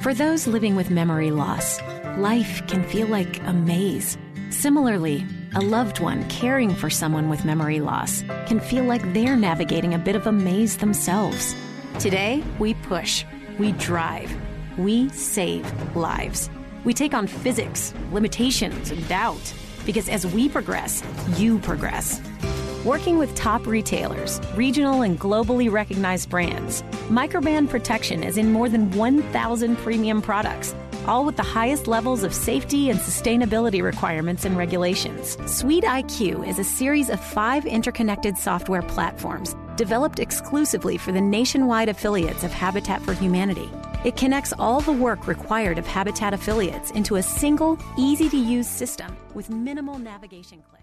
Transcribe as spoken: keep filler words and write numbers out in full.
For those living with memory loss, life can feel like a maze. Similarly, a loved one caring for someone with memory loss can feel like they're navigating a bit of a maze themselves. Today, we push, we drive, we save lives. We take on physics, limitations, and doubt, because as we progress, you progress. Working with top retailers, regional and globally recognized brands, Microban Protection is in more than one thousand premium products, all with the highest levels of safety and sustainability requirements and regulations. Suite I Q is a series of five interconnected software platforms developed exclusively for the nationwide affiliates of Habitat for Humanity. It connects all the work required of Habitat affiliates into a single, easy-to-use system with minimal navigation clicks.